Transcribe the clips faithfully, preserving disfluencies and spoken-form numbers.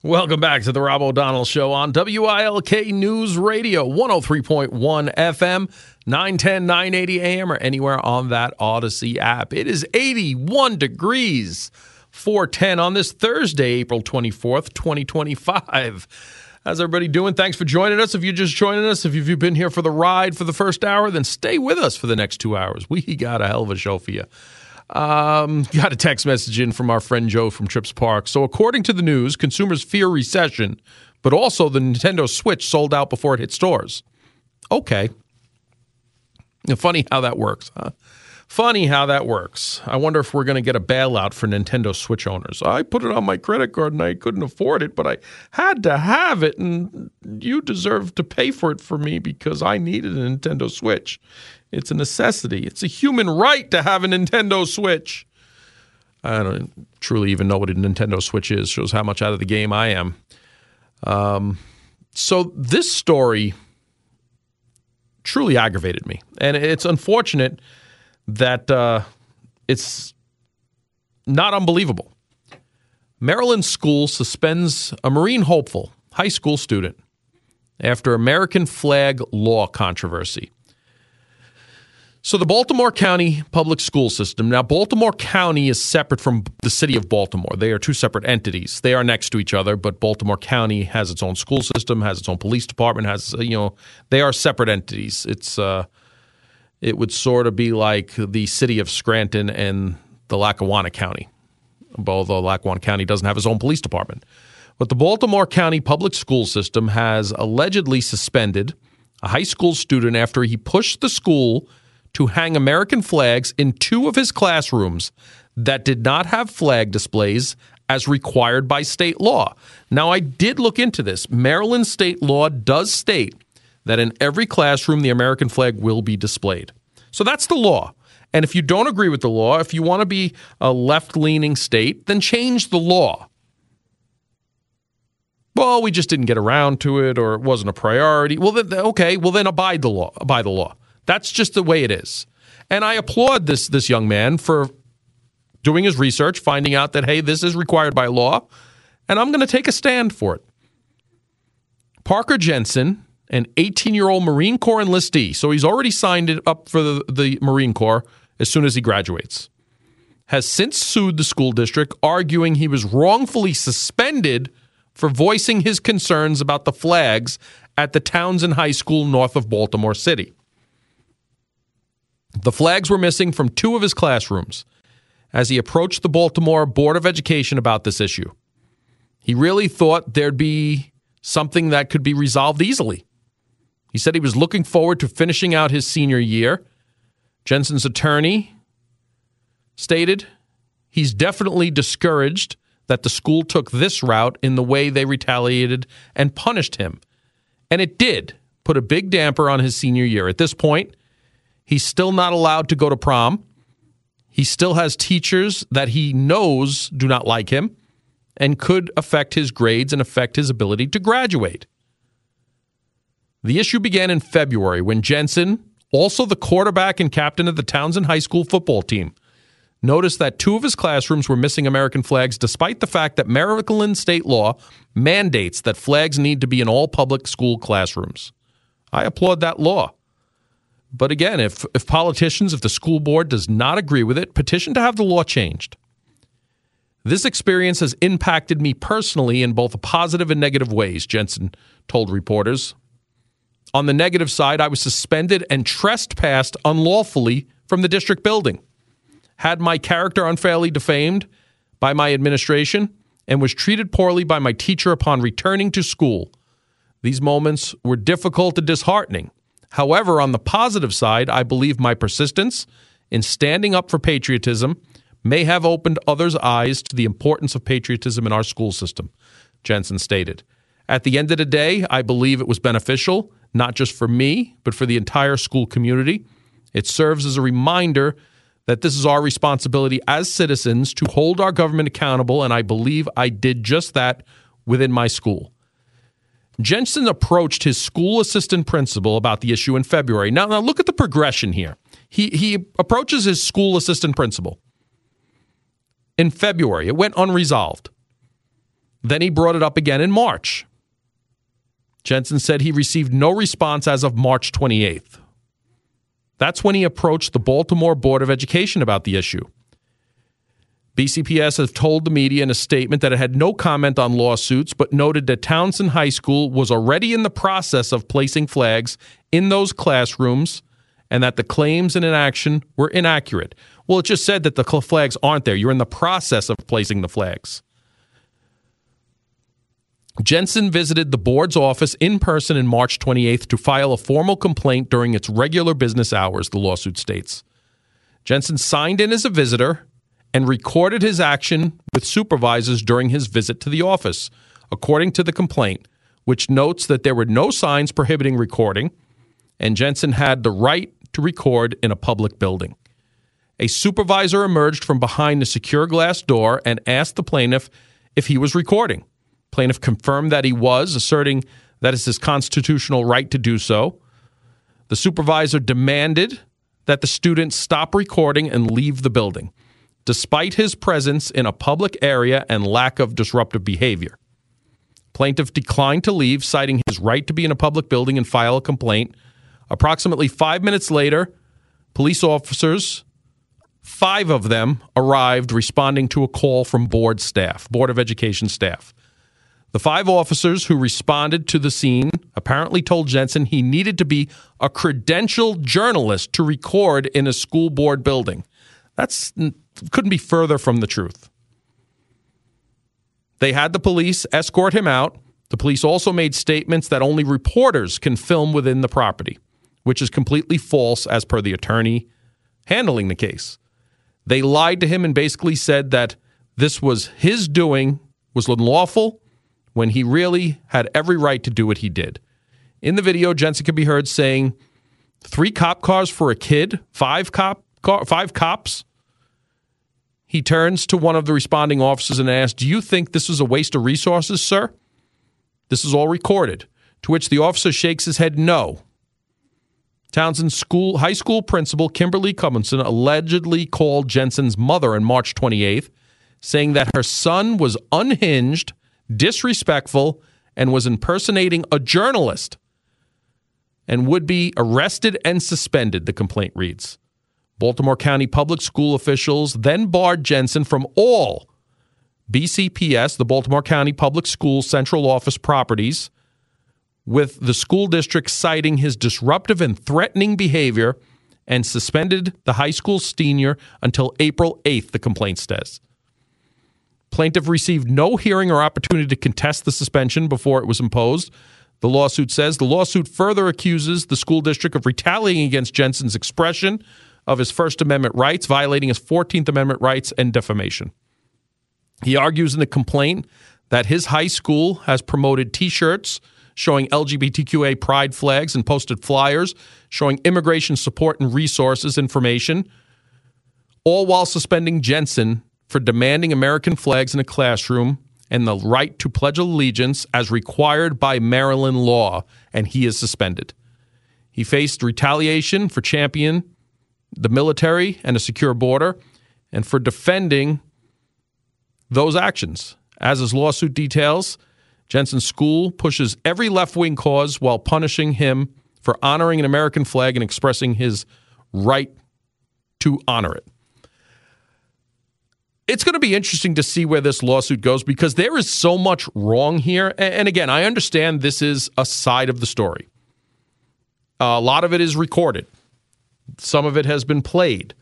Welcome back to the Rob O'Donnell Show on W I L K News Radio, one oh three point one F M, nine ten, nine eighty A M, or anywhere on that Odyssey app. It is eighty-one degrees, four ten on this Thursday, April twenty-fourth, twenty twenty-five. How's everybody doing? Thanks for joining us. If you're just joining us, if you've been here for the ride for the first hour, then stay with us for the next two hours. We got a hell of a show for you. Um, got a text message in from our friend Joe from Trips Park. So according to the news, consumers fear recession, but also the Nintendo Switch sold out before it hit stores. Okay. Funny how that works, huh? Funny how that works. I wonder if we're going to get a bailout for Nintendo Switch owners. I put it on my credit card and I couldn't afford it, but I had to have it, and you deserve to pay for it for me because I needed a Nintendo Switch. It's a necessity. It's a human right to have a Nintendo Switch. I don't truly even know what a Nintendo Switch is. Shows how much out of the game I am. Um, so this story truly aggravated me. And it's unfortunate that uh, it's not unbelievable. Maryland school suspends a Marine hopeful high school student after American flag law controversy. So the Baltimore County public school system, now Baltimore County is separate from the city of Baltimore. They are two separate entities. They are next to each other, but Baltimore County has its own school system, has its own police department, has, you know, they are separate entities. It's, uh, it would sort of be like the city of Scranton and the Lackawanna County, although Lackawanna County doesn't have its own police department. But the Baltimore County public school system has allegedly suspended a high school student after he pushed the school to hang American flags in two of his classrooms that did not have flag displays as required by state law. Now, I did look into this. Maryland state law does state that in every classroom, the American flag will be displayed. So that's the law. And if you don't agree with the law, if you want to be a left-leaning state, then change the law. Well, we just didn't get around to it, or it wasn't a priority. Well, then, okay, well, then abide the law. Abide the law. That's just the way it is. And I applaud this this young man for doing his research, finding out that, hey, this is required by law, and I'm going to take a stand for it. Parker Jensen, an eighteen-year-old Marine Corps enlistee, so he's already signed it up for the, the Marine Corps as soon as he graduates, has since sued the school district, arguing he was wrongfully suspended for voicing his concerns about the flags at the Townsend High School north of Baltimore City. The flags were missing from two of his classrooms as he approached the Baltimore Board of Education about this issue. He really thought there'd be something that could be resolved easily. He said he was looking forward to finishing out his senior year. Jensen's attorney stated he's definitely discouraged that the school took this route in the way they retaliated and punished him. And it did put a big damper on his senior year. At this point, he's still not allowed to go to prom. He still has teachers that he knows do not like him and could affect his grades and affect his ability to graduate. The issue began in February when Jensen, also the quarterback and captain of the Townsend High School football team, noticed that two of his classrooms were missing American flags despite the fact that Maryland state law mandates that flags need to be in all public school classrooms. I applaud that law. But again, if, if politicians, if the school board does not agree with it, petition to have the law changed. This experience has impacted me personally in both positive and negative ways, Jensen told reporters. On the negative side, I was suspended and trespassed unlawfully from the district building, had my character unfairly defamed by my administration, and was treated poorly by my teacher upon returning to school. These moments were difficult and disheartening. However, on the positive side, I believe my persistence in standing up for patriotism may have opened others' eyes to the importance of patriotism in our school system, Jensen stated. At the end of the day, I believe it was beneficial, not just for me, but for the entire school community. It serves as a reminder that this is our responsibility as citizens to hold our government accountable, and I believe I did just that within my school. Jensen approached his school assistant principal about the issue in February. Now, now look at the progression here. He, he approaches his school assistant principal in February. It went unresolved. Then he brought it up again in March. Jensen said he received no response as of March twenty-eighth. That's when he approached the Baltimore Board of Education about the issue. B C P S has told the media in a statement that it had no comment on lawsuits, but noted that Townsend High School was already in the process of placing flags in those classrooms and that the claims and inaction were inaccurate. Well, it just said that the flags aren't there. You're in the process of placing the flags. Jensen visited the board's office in person on March twenty-eighth to file a formal complaint during its regular business hours, the lawsuit states. Jensen signed in as a visitor and recorded his action with supervisors during his visit to the office, according to the complaint, which notes that there were no signs prohibiting recording, and Jensen had the right to record in a public building. A supervisor emerged from behind the secure glass door and asked the plaintiff if he was recording. Plaintiff confirmed that he was, asserting that it's his constitutional right to do so. The supervisor demanded that the student stop recording and leave the building, despite his presence in a public area and lack of disruptive behavior. Plaintiff declined to leave, citing his right to be in a public building and file a complaint. Approximately five minutes later, police officers, five of them, arrived responding to a call from board staff, Board of Education staff. The five officers who responded to the scene apparently told Jensen he needed to be a credentialed journalist to record in a school board building. That's couldn't be further from the truth. They had the police escort him out. The police also made statements that only reporters can film within the property, which is completely false as per the attorney handling the case. They lied to him and basically said that this was his doing, was unlawful, when he really had every right to do what he did. In the video, Jensen can be heard saying, three cop cars for a kid, five cop car, five cops. He turns to one of the responding officers and asks, "Do you think this is a waste of resources, sir? This is all recorded." To which the officer shakes his head no. Townsend's school, high school principal, Kimberly Cummington, allegedly called Jensen's mother on March twenty-eighth, saying that her son was unhinged, disrespectful, and was impersonating a journalist and would be arrested and suspended, the complaint reads. Baltimore County public school officials then barred Jensen from all B C P S, the Baltimore County Public Schools Central Office properties, with the school district citing his disruptive and threatening behavior, and suspended the high school senior until April eighth, the complaint says. Plaintiff received no hearing or opportunity to contest the suspension before it was imposed. The lawsuit says the lawsuit further accuses the school district of retaliating against Jensen's expression of his First Amendment rights, violating his fourteenth Amendment rights, and defamation. He argues in the complaint that his high school has promoted T-shirts showing L G B T Q A pride flags and posted flyers showing immigration support and resources information, all while suspending Jensen for demanding American flags in a classroom and the right to pledge allegiance as required by Maryland law, and he is suspended. He faced retaliation for championing the military and a secure border and for defending those actions. As his lawsuit details, Jensen's school pushes every left-wing cause while punishing him for honoring an American flag and expressing his right to honor it. It's going to be interesting to see where this lawsuit goes because there is so much wrong here. And again, I understand this is a side of the story. A lot of it is recorded. Some of it has been played.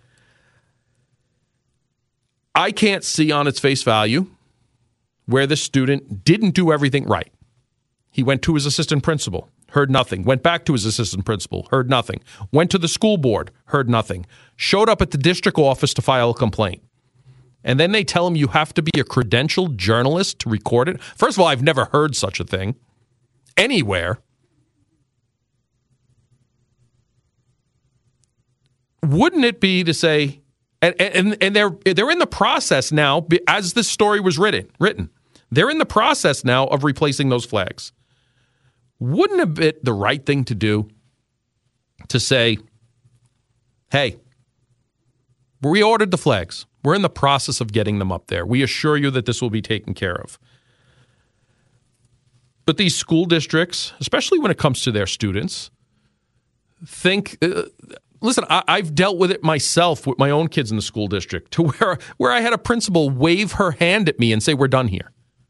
I can't see on its face value where the student didn't do everything right. He went to his assistant principal, heard nothing. Went back to his assistant principal, heard nothing. Went to the school board, heard nothing. Showed up at the district office to file a complaint. And then they tell him you have to be a credentialed journalist to record it. First of all, I've never heard such a thing anywhere. Wouldn't it be to say, and, and, and they're they're in the process now, as this story was written, written, they're in the process now of replacing those flags. Wouldn't it be the right thing to do to say, hey, we ordered the flags. We're in the process of getting them up there. We assure you that this will be taken care of. But these school districts, especially when it comes to their students, think, uh, listen, I, I've dealt with it myself with my own kids in the school district to where, where I had a principal wave her hand at me and say, we're done here.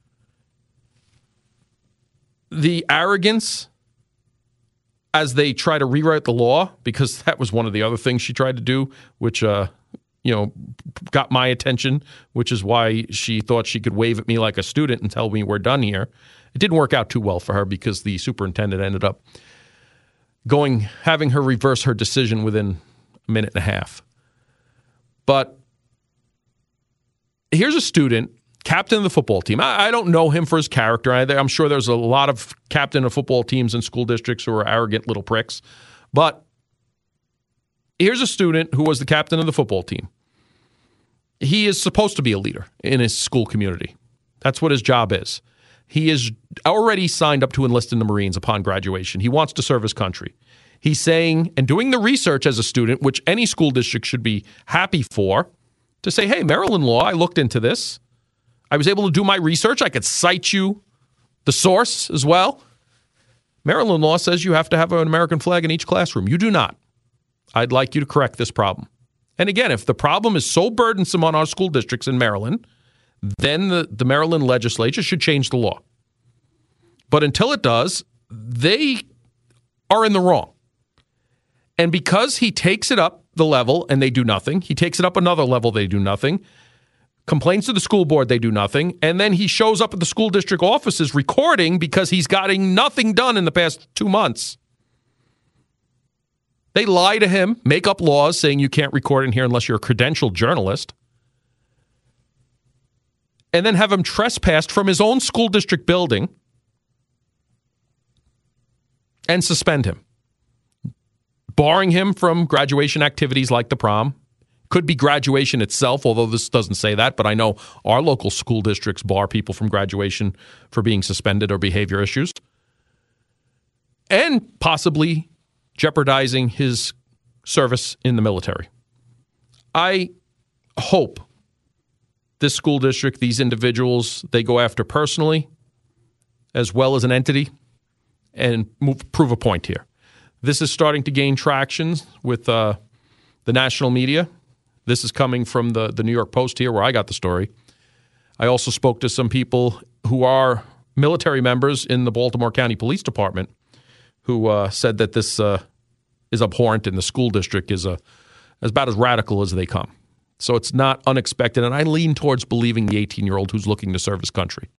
The arrogance as they try to rewrite the law, because that was one of the other things she tried to do, which, uh, you know, got my attention, which is why she thought she could wave at me like a student and tell me we're done here. It didn't work out too well for her because the superintendent ended up going, having her reverse her decision within a minute and a half. But here's a student, captain of the football team. I, I don't know him for his character. I, I'm sure there's a lot of captain of football teams in school districts who are arrogant little pricks. But here's a student who was the captain of the football team. He is supposed to be a leader in his school community. That's what his job is. He is already signed up to enlist in the Marines upon graduation. He wants to serve his country. He's saying and doing the research as a student, which any school district should be happy for, to say, hey, Maryland law, I looked into this. I was able to do my research. I could cite you the source as well. Maryland law says you have to have an American flag in each classroom. You do not. I'd like you to correct this problem. And again, if the problem is so burdensome on our school districts in Maryland, then the, the Maryland legislature should change the law. But until it does, they are in the wrong. And because he takes it up the level and they do nothing, he takes it up another level, they do nothing, complains to the school board, they do nothing, and then he shows up at the school district offices recording because he's gotten nothing done in the past two months. They lie to him, make up laws saying you can't record in here unless you're a credentialed journalist, and then have him trespassed from his own school district building and suspend him, barring him from graduation activities like the prom. Could be graduation itself, although this doesn't say that, but I know our local school districts bar people from graduation for being suspended or behavior issues, and possibly jeopardizing his service in the military. I hope this school district, these individuals, they go after personally as well as an entity and move, prove a point here. This is starting to gain traction with uh, the national media. This is coming from the, the New York Post here where I got the story. I also spoke to some people who are military members in the Baltimore County Police Department who uh, said that this uh, is abhorrent and the school district is a, about as radical as they come. So it's not unexpected, and I lean towards believing the eighteen-year-old who's looking to serve his country.